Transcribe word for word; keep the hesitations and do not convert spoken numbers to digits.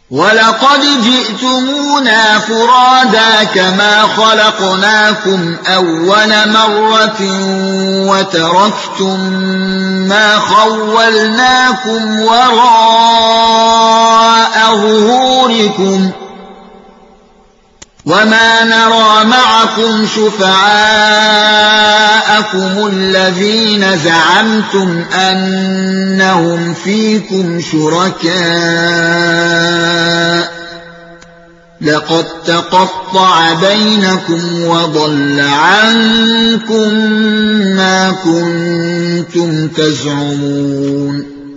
وَلَقَدْ جِئْتُمُونَا فُرَادَىٰ كَمَا خَلَقْنَاكُمْ أَوَّلَ مَرَّةٍ وَتَرَكْتُم مَّا خَوَّلْنَاكُمْ وَرَاءَ ظُهُورِكُمْ وَمَا نَرَىٰ مَعَكُمْ شُفَعَاءَكُمُ الَّذِينَ زَعَمْتُمْ أَنَّهُمْ فِيكُمْ شُرَكَاءُ ۚ لَقَد تَّقَطَّعَ بَيْنَكُمْ وَضَلَّ عَنكُم مَّا كُنتُمْ تَزْعُمُونَ